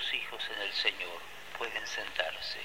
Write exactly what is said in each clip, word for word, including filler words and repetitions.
queridos hijos en el Señor, pueden sentarse.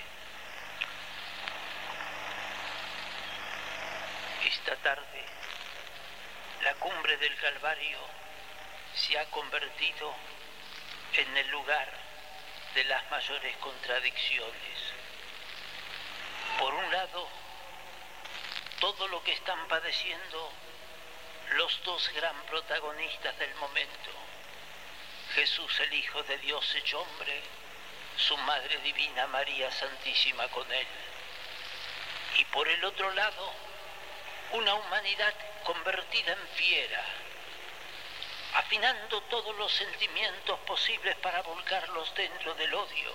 Esta tarde, la cumbre del Calvario se ha convertido en el lugar de las mayores contradicciones. Por un lado, todo lo que están padeciendo los dos gran protagonistas del momento, Jesús el Hijo de Dios hecho hombre, su Madre Divina María Santísima con él. Y por el otro lado, una humanidad convertida en fiera, afinando todos los sentimientos posibles para volcarlos dentro del odio,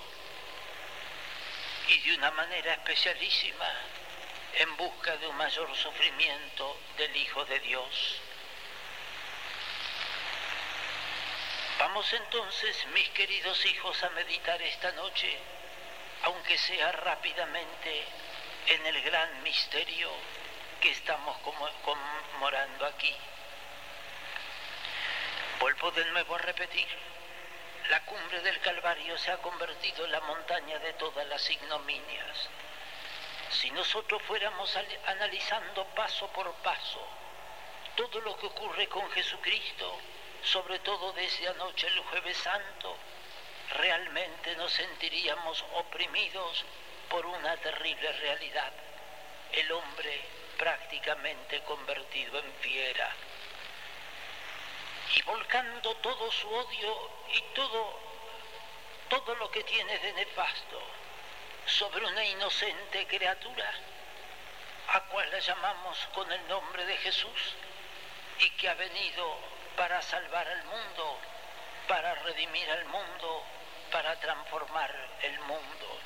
y de una manera especialísima en busca de un mayor sufrimiento del Hijo de Dios. Vamos entonces, mis queridos hijos, a meditar esta noche, aunque sea rápidamente, en el gran misterio que estamos conmemorando aquí. Vuelvo de nuevo a repetir, la cumbre del Calvario se ha convertido en la montaña de todas las ignominias. Si nosotros fuéramos analizando paso por paso todo lo que ocurre con Jesucristo, sobre todo desde anoche el Jueves Santo, realmente nos sentiríamos oprimidos por una terrible realidad: el hombre prácticamente convertido en fiera, y volcando todo su odio y todo, todo lo que tiene de nefasto sobre una inocente criatura, a cual la llamamos con el nombre de Jesús, y que ha venido para salvar al mundo, para redimir al mundo, para transformar el mundo.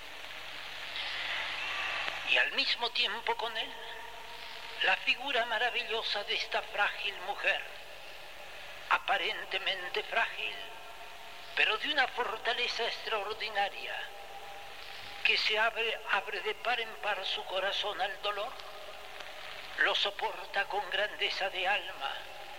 Y al mismo tiempo con él, la figura maravillosa de esta frágil mujer, aparentemente frágil, pero de una fortaleza extraordinaria, que se abre, abre de par en par su corazón al dolor, lo soporta con grandeza de alma,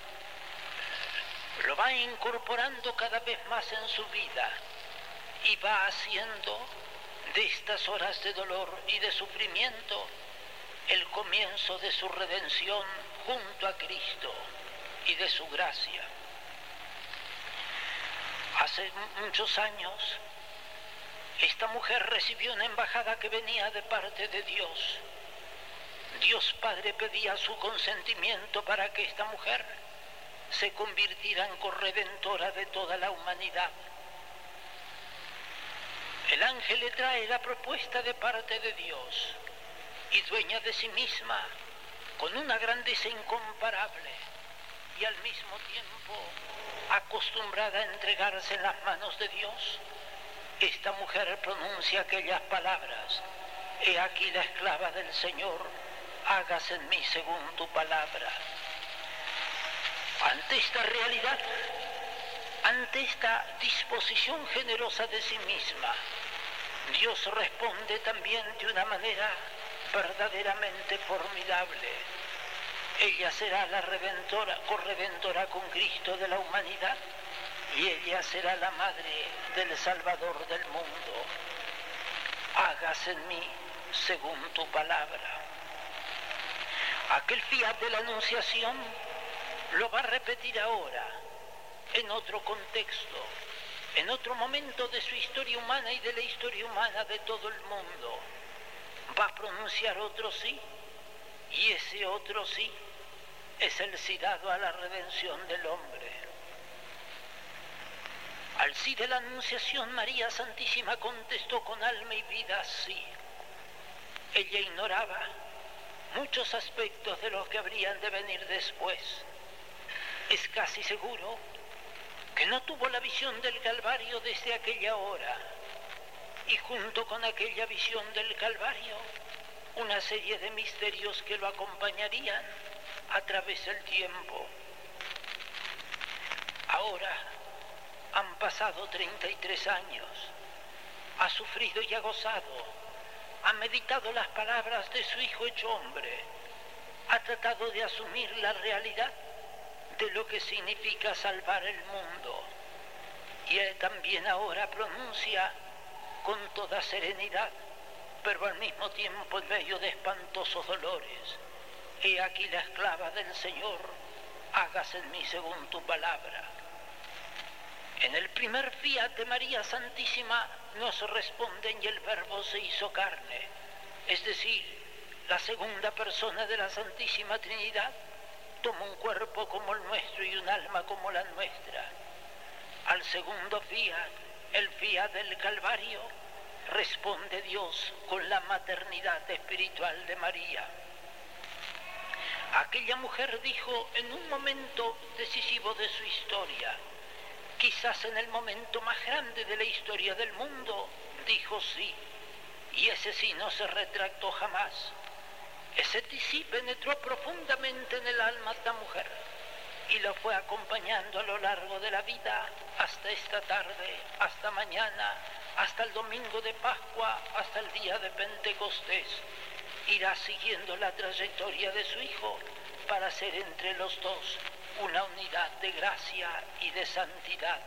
lo va incorporando cada vez más en su vida y va haciendo de estas horas de dolor y de sufrimiento el comienzo de su redención junto a Cristo y de su gracia. Hace muchos años, esta mujer recibió una embajada que venía de parte de Dios. Dios Padre pedía su consentimiento para que esta mujer se convirtiera en corredentora de toda la humanidad. El ángel le trae la propuesta de parte de Dios, y dueña de sí misma, con una grandeza incomparable, y al mismo tiempo acostumbrada a entregarse en las manos de Dios, esta mujer pronuncia aquellas palabras: he aquí la esclava del Señor, hágase en mí según tu palabra. Ante esta realidad, ante esta disposición generosa de sí misma, Dios responde también de una manera verdaderamente formidable. Ella será la redentora, corredentora con Cristo de la humanidad, y ella será la madre del Salvador del mundo. Hágase en mí según tu palabra. Aquel fiat de la Anunciación lo va a repetir ahora, en otro contexto, en otro momento de su historia humana y de la historia humana de todo el mundo. Va a pronunciar otro sí, y ese otro sí es el sí dado a la redención del hombre. Al sí de la Anunciación, María Santísima contestó con alma y vida sí. Ella ignoraba muchos aspectos de los que habrían de venir después. Es casi seguro que no tuvo la visión del Calvario desde aquella hora, y junto con aquella visión del Calvario, una serie de misterios que lo acompañarían a través del tiempo. Ahora han pasado treinta y tres años, ha sufrido y ha gozado, ha meditado las palabras de su Hijo hecho hombre, ha tratado de asumir la realidad de lo que significa salvar el mundo, y él también ahora pronuncia con toda serenidad, pero al mismo tiempo en medio de espantosos dolores: he aquí la esclava del Señor, hágase en mí según tu palabra. En el primer fiat de María Santísima nos responden: y el Verbo se hizo carne, es decir, la segunda persona de la Santísima Trinidad toma un cuerpo como el nuestro y un alma como la nuestra. Al segundo fiat, el fiat del Calvario, responde Dios con la maternidad espiritual de María. Aquella mujer dijo en un momento decisivo de su historia, quizás en el momento más grande de la historia del mundo, dijo sí, y ese sí no se retractó jamás. Ese sí penetró profundamente en el alma de la mujer y lo fue acompañando a lo largo de la vida hasta esta tarde, hasta mañana, hasta el domingo de Pascua, hasta el día de Pentecostés. Irá siguiendo la trayectoria de su Hijo para ser entre los dos una unidad de gracia y de santidad.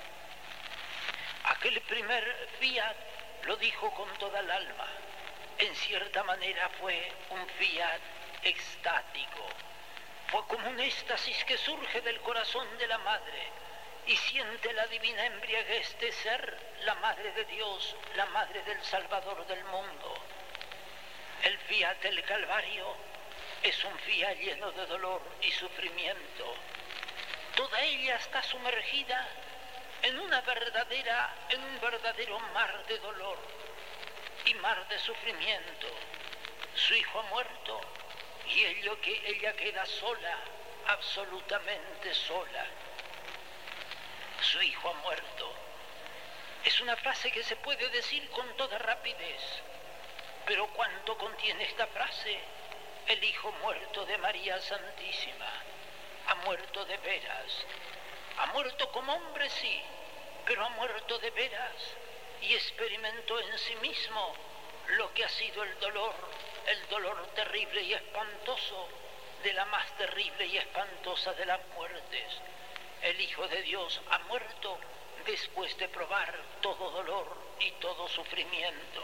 Aquel primer fiat lo dijo con toda el alma. En cierta manera fue un fiat extático. Fue como un éxtasis que surge del corazón de la Madre y siente la divina embriaguez de ser la Madre de Dios, la Madre del Salvador del mundo. El fiat del Calvario es un fiat lleno de dolor y sufrimiento. Toda ella está sumergida en una verdadera, en un verdadero mar de dolor y mar de sufrimiento. Su Hijo ha muerto y ella, que ella queda sola, absolutamente sola. Su Hijo ha muerto. Es una frase que se puede decir con toda rapidez, pero ¿cuánto contiene esta frase? El Hijo muerto de María Santísima ha muerto de veras. Ha muerto como hombre, sí, pero ha muerto de veras y experimentó en sí mismo lo que ha sido el dolor, el dolor terrible y espantoso de la más terrible y espantosa de las muertes. El Hijo de Dios ha muerto después de probar todo dolor y todo sufrimiento.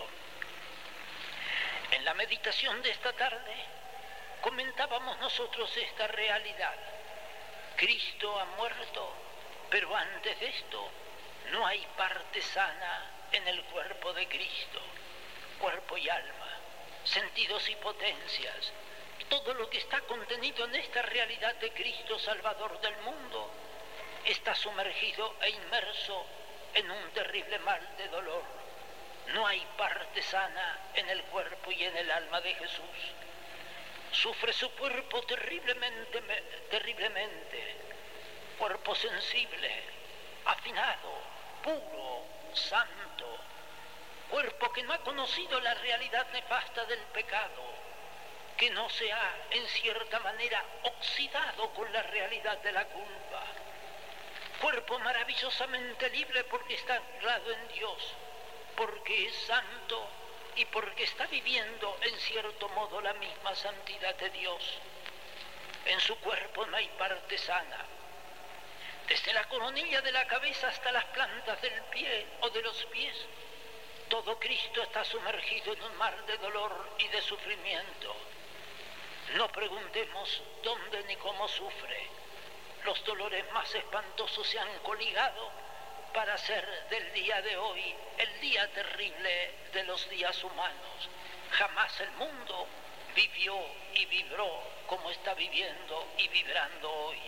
En la meditación de esta tarde comentábamos nosotros esta realidad. Cristo ha muerto, pero antes de esto no hay parte sana en el cuerpo de Cristo. Cuerpo y alma, sentidos y potencias, todo lo que está contenido en esta realidad de Cristo Salvador del mundo está sumergido e inmerso en un terrible mal de dolor. No hay parte sana en el cuerpo y en el alma de Jesús. Sufre su cuerpo terriblemente, terriblemente, cuerpo sensible, afinado, puro, santo, cuerpo que no ha conocido la realidad nefasta del pecado, que no se ha, en cierta manera, oxidado con la realidad de la culpa. Cuerpo maravillosamente libre porque está anclado en Dios, porque es santo y porque está viviendo, en cierto modo, la misma santidad de Dios. En su cuerpo no hay parte sana. Desde la coronilla de la cabeza hasta las plantas del pie o de los pies, todo Cristo está sumergido en un mar de dolor y de sufrimiento. No preguntemos dónde ni cómo sufre. Los dolores más espantosos se han coligado para hacer del día de hoy el día terrible de los días humanos. Jamás el mundo vivió y vibró como está viviendo y vibrando hoy.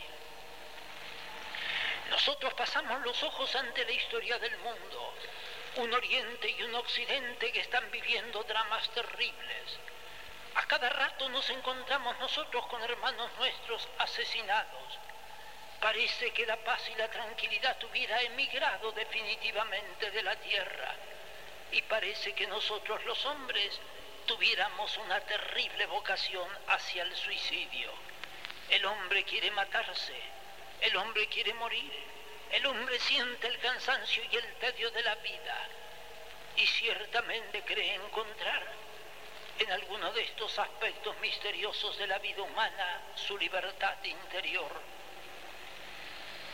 Nosotros pasamos los ojos ante la historia del mundo, un oriente y un occidente que están viviendo dramas terribles. A cada rato nos encontramos nosotros con hermanos nuestros asesinados. Parece que la paz y la tranquilidad hubiera emigrado definitivamente de la tierra y parece que nosotros los hombres tuviéramos una terrible vocación hacia el suicidio. El hombre quiere matarse, el hombre quiere morir, el hombre siente el cansancio y el tedio de la vida y ciertamente cree encontrar en alguno de estos aspectos misteriosos de la vida humana su libertad interior.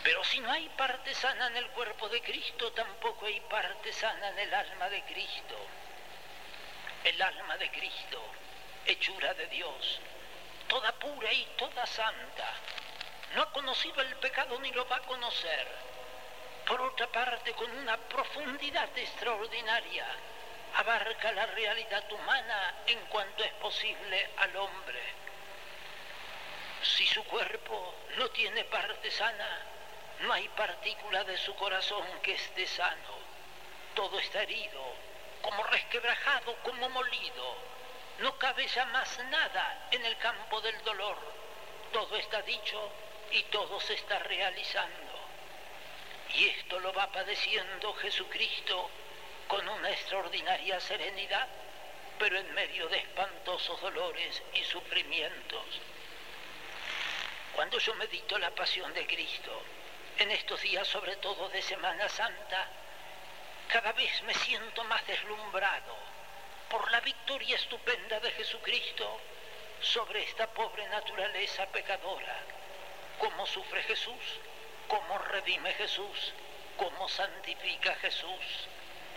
Pero si no hay parte sana en el cuerpo de Cristo, tampoco hay parte sana en el alma de Cristo. El alma de Cristo, hechura de Dios, toda pura y toda santa, no ha conocido el pecado ni lo va a conocer. Por otra parte, con una profundidad extraordinaria, abarca la realidad humana en cuanto es posible al hombre. Si su cuerpo no tiene parte sana, no hay partícula de su corazón que esté sano. Todo está herido, como resquebrajado, como molido. No cabe ya más nada en el campo del dolor. Todo está dicho y todo se está realizando. Y esto lo va padeciendo Jesucristo con una extraordinaria serenidad, pero en medio de espantosos dolores y sufrimientos. Cuando yo medito la pasión de Cristo, en estos días sobre todo de Semana Santa, cada vez me siento más deslumbrado por la victoria estupenda de Jesucristo sobre esta pobre naturaleza pecadora. Cómo sufre Jesús, cómo redime Jesús, cómo santifica Jesús.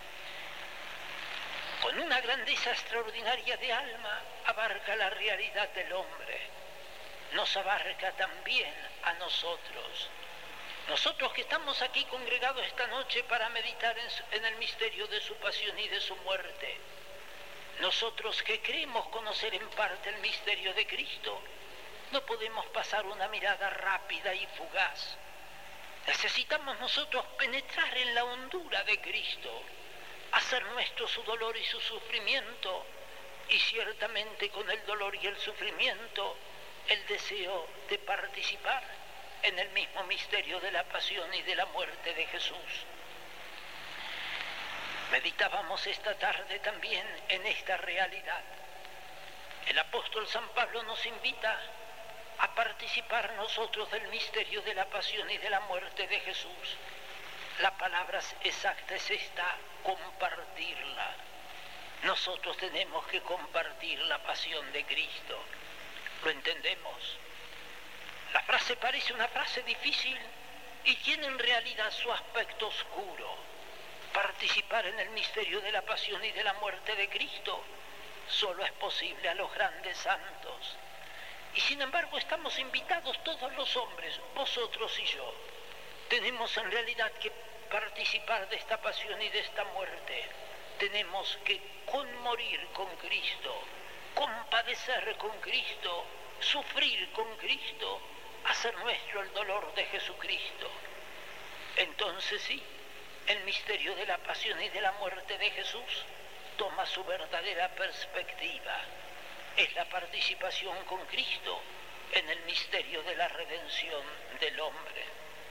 Con una grandeza extraordinaria de alma abarca la realidad del hombre. Nos abarca también a nosotros. Nosotros que estamos aquí congregados esta noche para meditar en, su, en el misterio de su pasión y de su muerte. Nosotros que creemos conocer en parte el misterio de Cristo, no podemos pasar una mirada rápida y fugaz. Necesitamos nosotros penetrar en la hondura de Cristo, hacer nuestro su dolor y su sufrimiento, y ciertamente con el dolor y el sufrimiento, el deseo de participar en el mismo misterio de la pasión y de la muerte de Jesús. Meditábamos esta tarde también en esta realidad. El apóstol San Pablo nos invita a participar nosotros del misterio de la pasión y de la muerte de Jesús. La palabra exacta es esta: compartirla. Nosotros tenemos que compartir la pasión de Cristo. ¿Lo entendemos? La frase parece una frase difícil y tiene en realidad su aspecto oscuro. Participar en el misterio de la pasión y de la muerte de Cristo solo es posible a los grandes santos. Y sin embargo estamos invitados todos los hombres, vosotros y yo. Tenemos en realidad que participar de esta pasión y de esta muerte. Tenemos que conmorir con Cristo, compadecer con Cristo, sufrir con Cristo, hacer nuestro el dolor de Jesucristo. Entonces sí, el misterio de la pasión y de la muerte de Jesús toma su verdadera perspectiva. Es la participación con Cristo en el misterio de la redención del hombre.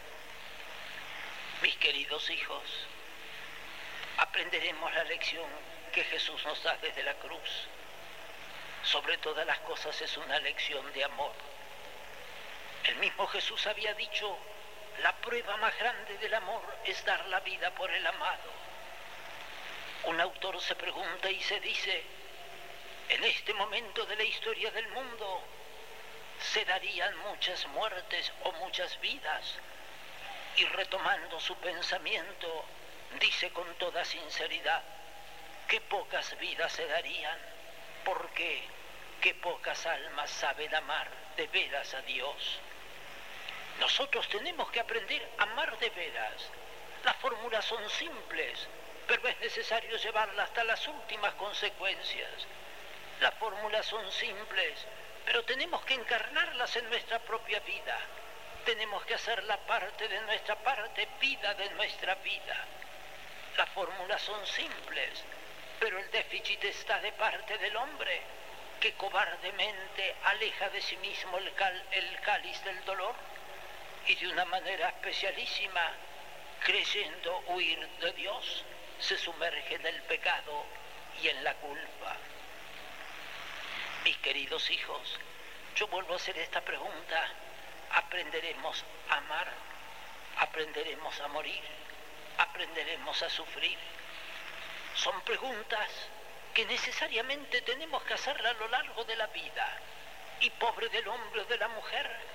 Mis queridos hijos, aprenderemos la lección que Jesús nos da desde la cruz. Sobre todas las cosas es una lección de amor. El mismo Jesús había dicho: la prueba más grande del amor es dar la vida por el amado. Un autor se pregunta y se dice: en este momento de la historia del mundo se darían muchas muertes o muchas vidas. Y retomando su pensamiento, dice con toda sinceridad: qué pocas vidas se darían. ¿Por qué? Qué pocas almas saben amar de veras a Dios. Nosotros tenemos que aprender a amar de veras. Las fórmulas son simples, pero es necesario llevarlas hasta las últimas consecuencias. Las fórmulas son simples, pero tenemos que encarnarlas en nuestra propia vida. Tenemos que hacer la parte de nuestra parte, vida de nuestra vida. Las fórmulas son simples, pero el déficit está de parte del hombre, que cobardemente aleja de sí mismo el, cal, el cáliz del dolor y de una manera especialísima, creyendo huir de Dios, se sumerge en el pecado y en la culpa. Mis queridos hijos, yo vuelvo a hacer esta pregunta: ¿aprenderemos a amar? ¿Aprenderemos a morir? ¿Aprenderemos a sufrir? Son preguntas que necesariamente tenemos que hacerla a lo largo de la vida. Y pobre del hombre o de la mujer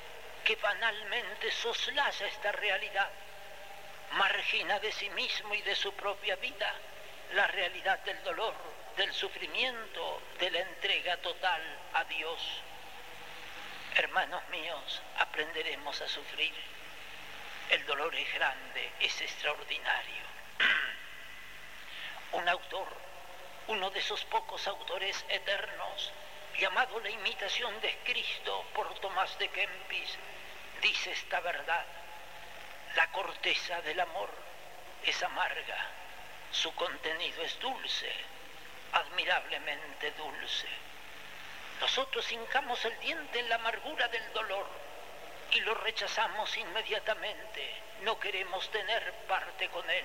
que banalmente soslaya esta realidad, margina de sí mismo y de su propia vida la realidad del dolor, del sufrimiento, de la entrega total a Dios. Hermanos míos, aprenderemos a sufrir. El dolor es grande, es extraordinario. Un autor, uno de esos pocos autores eternos, llamado La imitación de Cristo por Tomás de Kempis, dice esta verdad: la corteza del amor es amarga, su contenido es dulce, admirablemente dulce. Nosotros hincamos el diente en la amargura del dolor y lo rechazamos inmediatamente, no queremos tener parte con él.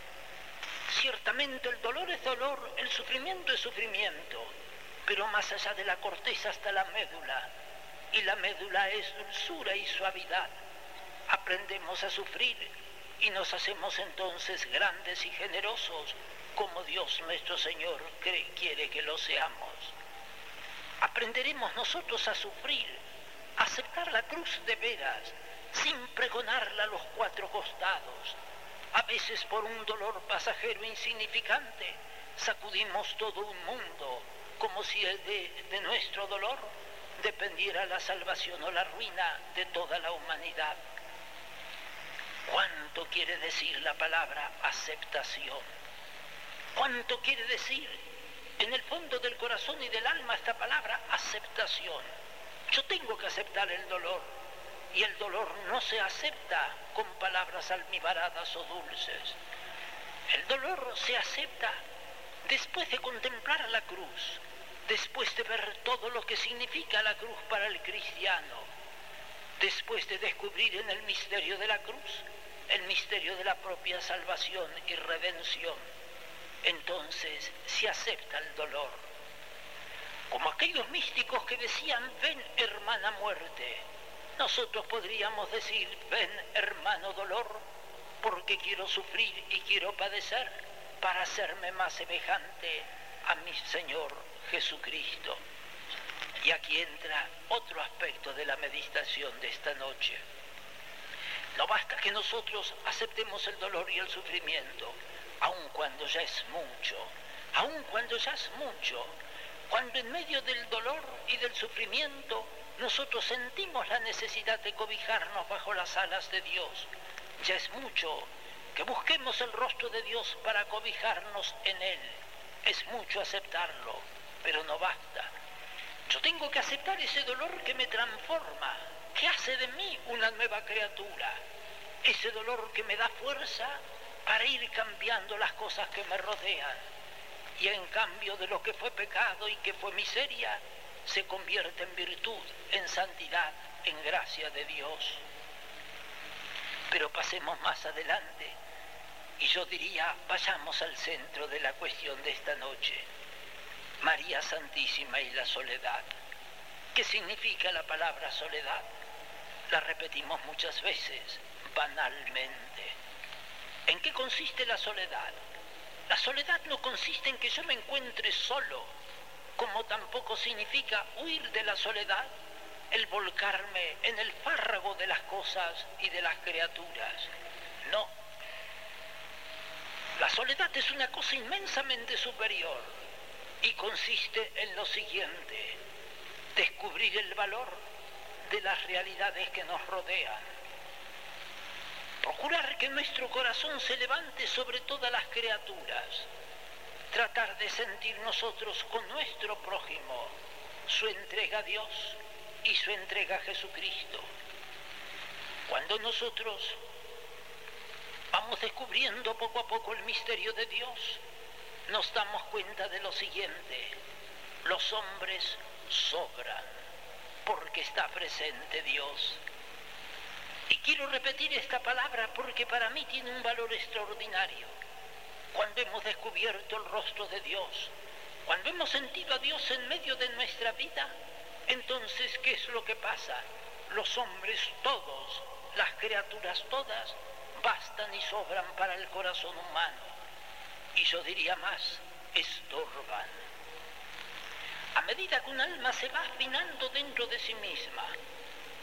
Ciertamente el dolor es dolor, el sufrimiento es sufrimiento, pero más allá de la corteza está la médula, y la médula es dulzura y suavidad. Aprendemos a sufrir y nos hacemos entonces grandes y generosos, como Dios nuestro Señor quiere que lo seamos. Aprenderemos nosotros a sufrir, a aceptar la cruz de veras, sin pregonarla a los cuatro costados. A veces por un dolor pasajero insignificante sacudimos todo un mundo, como si de, de nuestro dolor dependiera la salvación o la ruina de toda la humanidad. ¿Cuánto quiere decir la palabra aceptación? ¿Cuánto quiere decir en el fondo del corazón y del alma esta palabra aceptación? Yo tengo que aceptar el dolor, y el dolor no se acepta con palabras almibaradas o dulces. El dolor se acepta después de contemplar la cruz, después de ver todo lo que significa la cruz para el cristiano, después de descubrir en el misterio de la cruz el misterio de la propia salvación y redención. Entonces se acepta el dolor. Como aquellos místicos que decían: ven, hermana muerte, nosotros podríamos decir: ven, hermano dolor, porque quiero sufrir y quiero padecer para hacerme más semejante a mi Señor Jesucristo. Y aquí entra otro aspecto de la meditación de esta noche. No basta que nosotros aceptemos el dolor y el sufrimiento, aun cuando ya es mucho, aun cuando ya es mucho, cuando en medio del dolor y del sufrimiento nosotros sentimos la necesidad de cobijarnos bajo las alas de Dios, ya es mucho que busquemos el rostro de Dios para cobijarnos en Él. Es mucho aceptarlo, pero no basta. Yo tengo que aceptar ese dolor que me transforma, que hace de mí una nueva criatura, ese dolor que me da fuerza para ir cambiando las cosas que me rodean, y en cambio de lo que fue pecado y que fue miseria, se convierte en virtud, en santidad, en gracia de Dios. Pero pasemos más adelante, y yo diría, vayamos al centro de la cuestión de esta noche: María Santísima y la soledad. ¿Qué significa la palabra soledad? La repetimos muchas veces, banalmente. ¿En qué consiste la soledad? La soledad no consiste en que yo me encuentre solo, como tampoco significa huir de la soledad el volcarme en el fárrago de las cosas y de las criaturas. No. La soledad es una cosa inmensamente superior y consiste en lo siguiente: descubrir el valor de las realidades que nos rodean, procurar que nuestro corazón se levante sobre todas las criaturas, tratar de sentir nosotros con nuestro prójimo su entrega a Dios y su entrega a Jesucristo. Cuando nosotros vamos descubriendo poco a poco el misterio de Dios, nos damos cuenta de lo siguiente: los hombres sobran porque está presente Dios. Y quiero repetir esta palabra porque para mí tiene un valor extraordinario. Cuando hemos descubierto el rostro de Dios, cuando hemos sentido a Dios en medio de nuestra vida, entonces, ¿qué es lo que pasa? Los hombres todos, las criaturas todas, bastan y sobran para el corazón humano. Y yo diría más, estorban. A medida que un alma se va afinando dentro de sí misma,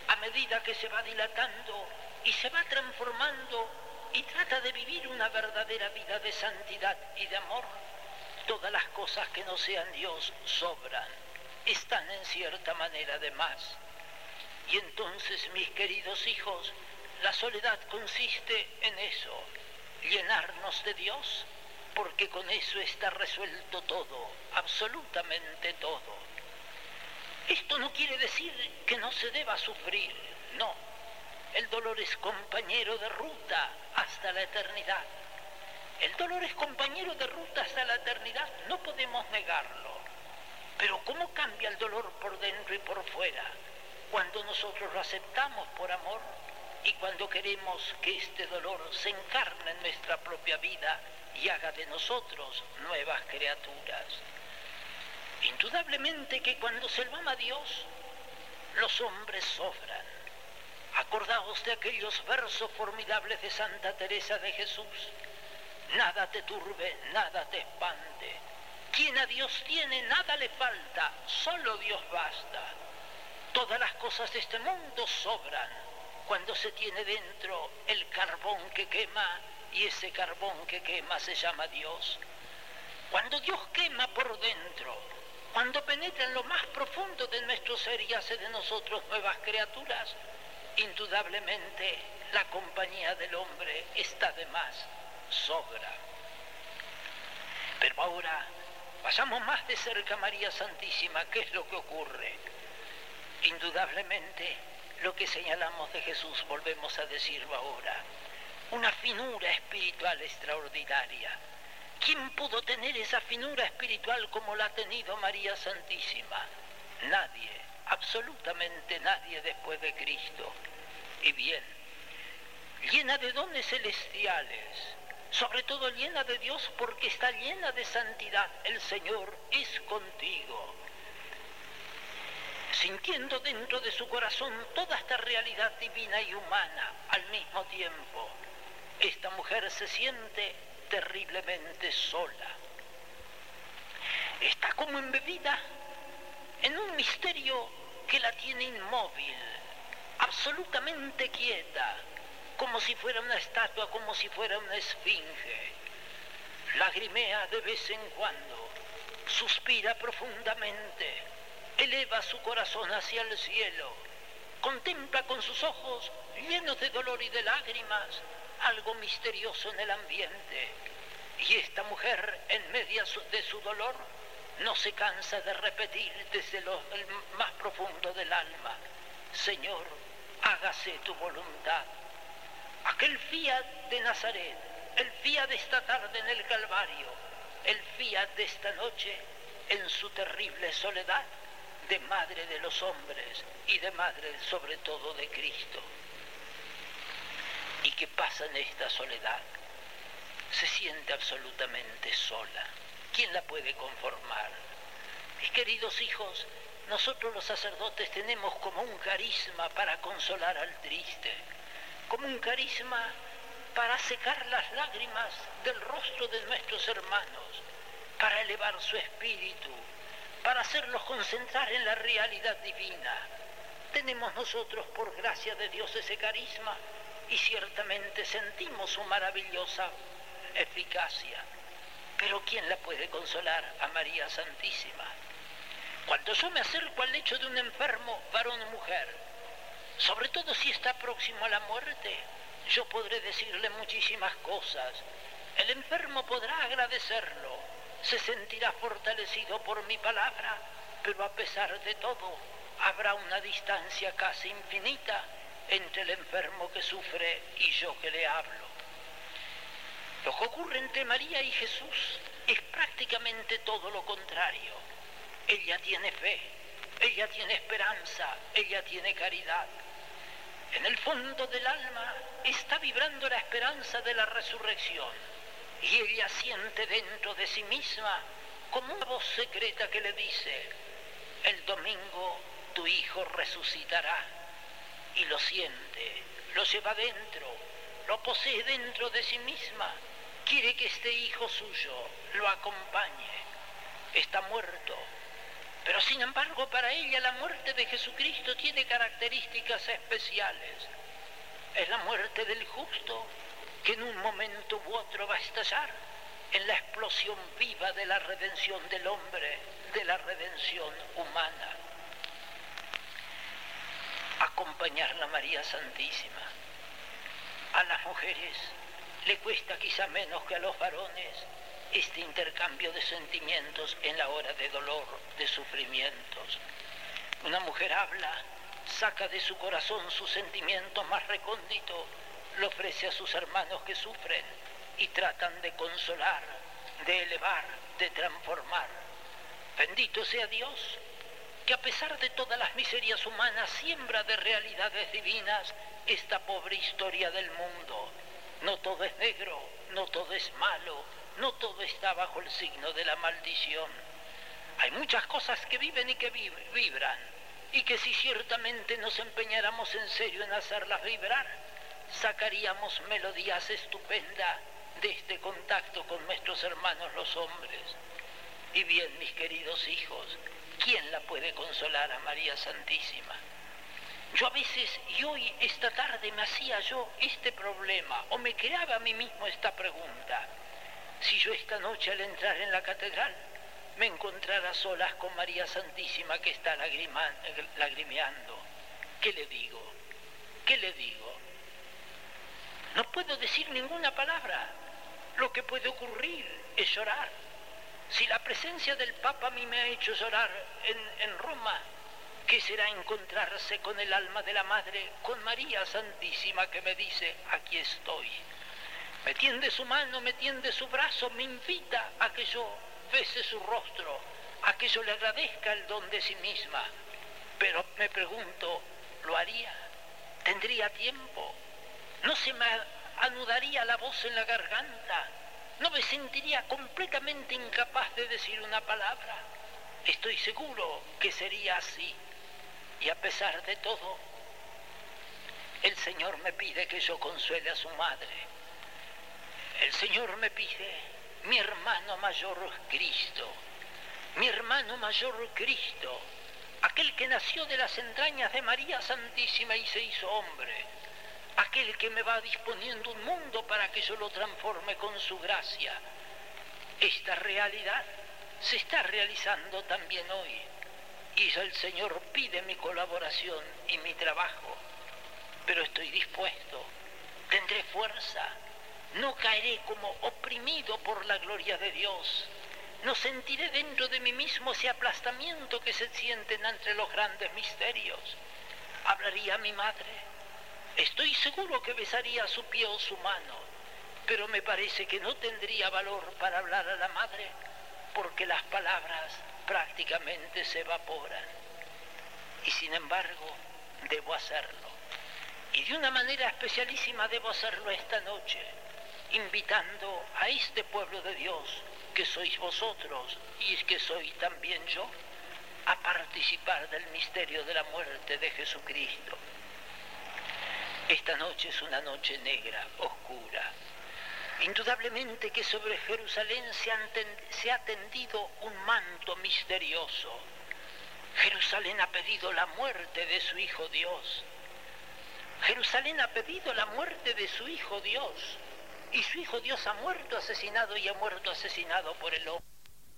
a medida que se va dilatando y se va transformando y trata de vivir una verdadera vida de santidad y de amor, todas las cosas que no sean Dios sobran, están en cierta manera de más. Y entonces, mis queridos hijos, la soledad consiste en eso, llenarnos de Dios, porque con eso está resuelto todo, absolutamente todo. Esto no quiere decir que no se deba sufrir, no. El dolor es compañero de ruta hasta la eternidad. El dolor es compañero de ruta hasta la eternidad, no podemos negarlo. Pero ¿cómo cambia el dolor por dentro y por fuera? Cuando nosotros lo aceptamos por amor y cuando queremos que este dolor se encarne en nuestra propia vida y haga de nosotros nuevas criaturas. Indudablemente que cuando se lo ama a Dios, los hombres sobran. Acordaos de aquellos versos formidables de Santa Teresa de Jesús. Nada te turbe, nada te espante. Quien a Dios tiene, nada le falta, solo Dios basta. Todas las cosas de este mundo sobran cuando se tiene dentro el carbón que quema, y ese carbón que quema se llama Dios. Cuando Dios quema por dentro, cuando penetra en lo más profundo de nuestro ser y hace de nosotros nuevas criaturas, indudablemente la compañía del hombre está de más, sobra. Pero ahora vayamos más de cerca a María Santísima. ¿Qué es lo que ocurre? Indudablemente lo que señalamos de Jesús, volvemos a decirlo ahora, una finura espiritual extraordinaria. ¿Quién pudo tener esa finura espiritual como la ha tenido María Santísima? Nadie, absolutamente nadie después de Cristo. Y bien, llena de dones celestiales, sobre todo llena de Dios porque está llena de santidad. El Señor es contigo. Sintiendo dentro de su corazón toda esta realidad divina y humana al mismo tiempo, esta mujer se siente terriblemente sola. Está como embebida en un misterio que la tiene inmóvil, absolutamente quieta, como si fuera una estatua, como si fuera una esfinge. Lagrimea de vez en cuando, suspira profundamente, eleva su corazón hacia el cielo, contempla con sus ojos llenos de dolor y de lágrimas algo misterioso en el ambiente. Y esta mujer, en medio de su dolor, no se cansa de repetir desde lo el más profundo del alma: Señor, hágase tu voluntad. Aquel fiat de Nazaret, el fiat de esta tarde en el Calvario, el fiat de esta noche en su terrible soledad, de madre de los hombres y de madre sobre todo de Cristo. ¿Y qué pasa en esta soledad? Se siente absolutamente sola. ¿Quién la puede conformar? Mis queridos hijos, nosotros los sacerdotes tenemos como un carisma para consolar al triste, como un carisma para secar las lágrimas del rostro de nuestros hermanos, para elevar su espíritu, para hacerlos concentrar en la realidad divina. Tenemos nosotros, por gracia de Dios, ese carisma y ciertamente sentimos su maravillosa eficacia. Pero ¿quién la puede consolar? A María Santísima. Cuando yo me acerco al lecho de un enfermo, varón o mujer, sobre todo si está próximo a la muerte, yo podré decirle muchísimas cosas. El enfermo podrá agradecerlo, se sentirá fortalecido por mi palabra, pero a pesar de todo, habrá una distancia casi infinita entre el enfermo que sufre y yo que le hablo. Lo que ocurre entre María y Jesús es prácticamente todo lo contrario. Ella tiene fe, ella tiene esperanza, ella tiene caridad. En el fondo del alma está vibrando la esperanza de la resurrección y ella siente dentro de sí misma como una voz secreta que le dice: el domingo tu hijo resucitará. Y lo siente, lo lleva dentro, lo posee dentro de sí misma. Quiere que este hijo suyo lo acompañe. Está muerto, Pero sin embargo, para ella la muerte de Jesucristo tiene características especiales. Es la muerte del justo, que en un momento u otro va a estallar en la explosión viva de la redención del hombre, de la redención humana. Acompañar a María Santísima. A las mujeres le cuesta quizá menos que a los varones este intercambio de sentimientos en la hora de dolor, de sufrimientos. Una mujer habla, saca de su corazón sus sentimientos más recónditos, lo ofrece a sus hermanos que sufren y tratan de consolar, de elevar, de transformar. Bendito sea Dios, que a pesar de todas las miserias humanas siembra de realidades divinas esta pobre historia del mundo. No todo es negro, no todo es malo, no todo está bajo el signo de la maldición. Hay muchas cosas que viven y que vibran, y que si ciertamente nos empeñáramos en serio en hacerlas vibrar, sacaríamos melodías estupendas de este contacto con nuestros hermanos los hombres. Y bien, mis queridos hijos, ¿quién la puede consolar a María Santísima? Yo a veces, y hoy, esta tarde, me hacía yo este problema, o me creaba a mí mismo esta pregunta. Si yo esta noche al entrar en la catedral me encontrara solas con María Santísima que está lagrimeando, ¿qué le digo? ¿Qué le digo? No puedo decir ninguna palabra. Lo que puede ocurrir es llorar. Si la presencia del Papa a mí me ha hecho llorar en, en Roma, ¿qué será encontrarse con el alma de la Madre, con María Santísima que me dice, aquí estoy? Me tiende su mano, me tiende su brazo, me invita a que yo bese su rostro, a que yo le agradezca el don de sí misma. Pero me pregunto, ¿lo haría? ¿Tendría tiempo? ¿No se me anudaría la voz en la garganta? ¿No me sentiría completamente incapaz de decir una palabra? Estoy seguro que sería así. Y a pesar de todo, el Señor me pide que yo consuele a su madre. El Señor me pide, mi hermano mayor Cristo, mi hermano mayor Cristo, aquel que nació de las entrañas de María Santísima y se hizo hombre, aquel que me va disponiendo un mundo para que yo lo transforme con su gracia. Esta realidad se está realizando también hoy, y el Señor pide mi colaboración y mi trabajo, pero estoy dispuesto, tendré fuerza. No caeré como oprimido por la gloria de Dios. No sentiré dentro de mí mismo ese aplastamiento que se sienten entre los grandes misterios. Hablaría a mi madre. Estoy seguro que besaría su pie o su mano, pero me parece que no tendría valor para hablar a la madre, porque las palabras prácticamente se evaporan. Y sin embargo, debo hacerlo. Y de una manera especialísima debo hacerlo esta noche, invitando a este pueblo de Dios, que sois vosotros y que soy también yo, a participar del misterio de la muerte de Jesucristo. Esta noche es una noche negra, oscura. Indudablemente que sobre Jerusalén se, han se ha tendido un manto misterioso. Jerusalén ha pedido la muerte de su Hijo Dios. Jerusalén ha pedido la muerte de su Hijo Dios. Y su Hijo Dios ha muerto asesinado y ha muerto asesinado por el hombre.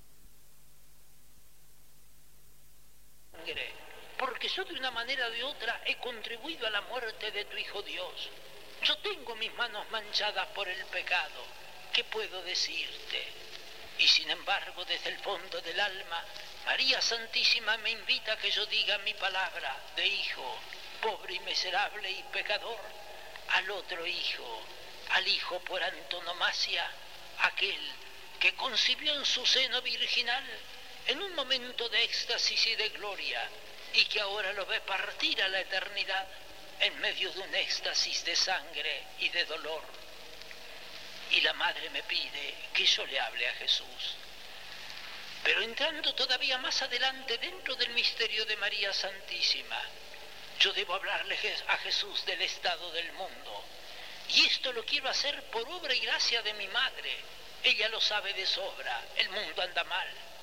Porque yo de una manera o de otra he contribuido a la muerte de tu Hijo Dios. Yo tengo mis manos manchadas por el pecado. ¿Qué puedo decirte? Y sin embargo, desde el fondo del alma, María Santísima me invita a que yo diga mi palabra de hijo, pobre y miserable y pecador, al otro hijo, al hijo por antonomasia, aquel que concibió en su seno virginal en un momento de éxtasis y de gloria, y que ahora lo ve partir a la eternidad en medio de un éxtasis de sangre y de dolor. Y la madre me pide que yo le hable a Jesús. Pero entrando todavía más adelante dentro del misterio de María Santísima, yo debo hablarle a Jesús del estado del mundo. Y esto lo quiero hacer por obra y gracia de mi madre. Ella lo sabe de sobra, el mundo anda mal.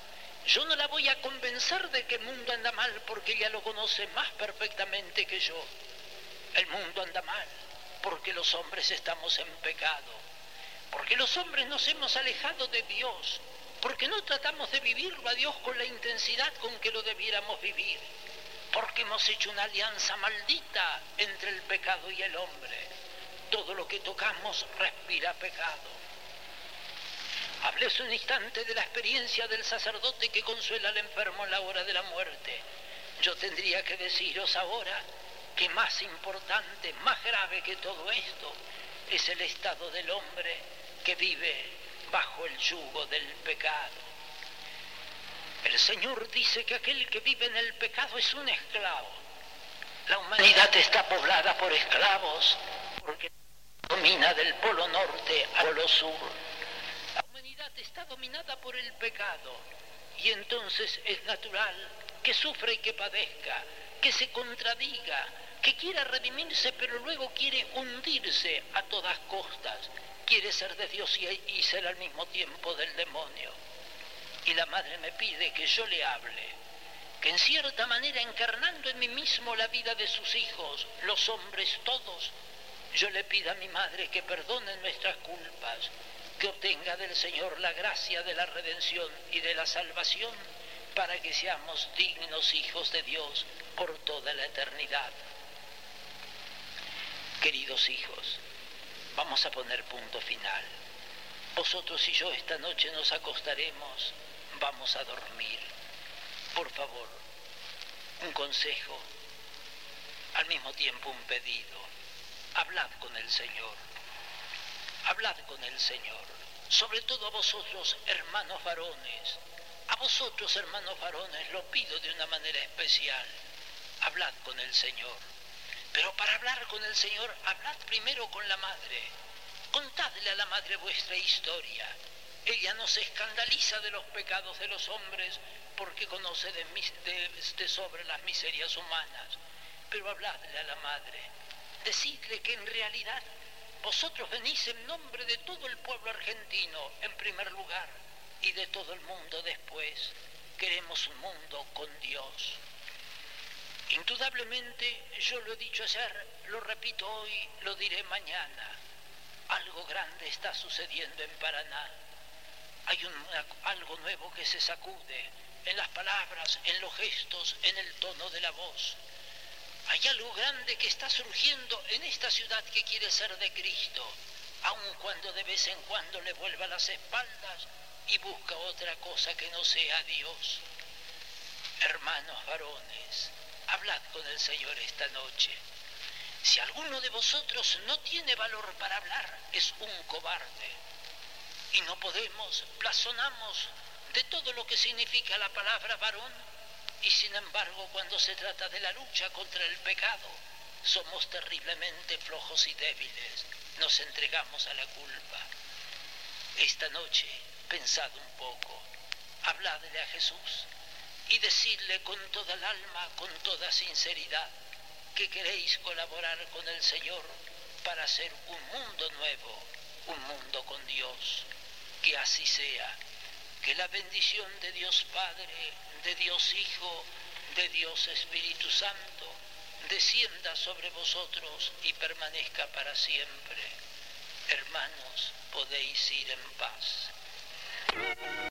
Yo no la voy a convencer de que el mundo anda mal porque ella lo conoce más perfectamente que yo. El mundo anda mal porque los hombres estamos en pecado, porque los hombres nos hemos alejado de Dios, porque no tratamos de vivirlo a Dios con la intensidad con que lo debiéramos vivir, porque hemos hecho una alianza maldita entre el pecado y el hombre. Todo lo que tocamos respira pecado. Hablé hace un instante de la experiencia del sacerdote que consuela al enfermo en la hora de la muerte. Yo tendría que deciros ahora que más importante, más grave que todo esto, es el estado del hombre que vive bajo el yugo del pecado. El Señor dice que aquel que vive en el pecado es un esclavo. La humanidad está poblada por esclavos porque domina del polo norte al polo sur. La humanidad está dominada por el pecado y entonces es natural que sufra y que padezca, que se contradiga, que quiera redimirse pero luego quiere hundirse a todas costas, quiere ser de Dios y, y ser al mismo tiempo del demonio. Y la madre me pide que yo le hable, que en cierta manera encarnando en mí mismo la vida de sus hijos, los hombres todos, yo le pido a mi madre que perdone nuestras culpas, que obtenga del Señor la gracia de la redención y de la salvación, para que seamos dignos hijos de Dios por toda la eternidad. Queridos hijos, vamos a poner punto final. Vosotros y yo esta noche nos acostaremos, vamos a dormir. Por favor, un consejo, al mismo tiempo un pedido. Hablad con el Señor. Hablad con el Señor, sobre todo a vosotros, hermanos varones. A vosotros, hermanos varones, lo pido de una manera especial. Hablad con el Señor. Pero para hablar con el Señor, hablad primero con la madre. Contadle a la madre vuestra historia. Ella no se escandaliza de los pecados de los hombres porque conoce de, de, de sobre las miserias humanas. Pero habladle a la madre. Decidle que en realidad vosotros venís en nombre de todo el pueblo argentino, en primer lugar, y de todo el mundo después. Queremos un mundo con Dios. Indudablemente, yo lo he dicho ayer, lo repito hoy, lo diré mañana. Algo grande está sucediendo en Paraná. Hay un, algo nuevo que se sacude en las palabras, en los gestos, en el tono de la voz. Hay algo grande que está surgiendo en esta ciudad que quiere ser de Cristo, aun cuando de vez en cuando le vuelva las espaldas y busca otra cosa que no sea Dios. Hermanos varones, hablad con el Señor esta noche. Si alguno de vosotros no tiene valor para hablar, es un cobarde. Y no podemos, blasonamos de todo lo que significa la palabra varón, y sin embargo, cuando se trata de la lucha contra el pecado, somos terriblemente flojos y débiles, nos entregamos a la culpa. Esta noche, pensad un poco, habladle a Jesús y decidle con toda el alma, con toda sinceridad, que queréis colaborar con el Señor para hacer un mundo nuevo, un mundo con Dios. Que así sea. Que la bendición de Dios Padre, de Dios Hijo, de Dios Espíritu Santo, descienda sobre vosotros y permanezca para siempre. Hermanos, podéis ir en paz.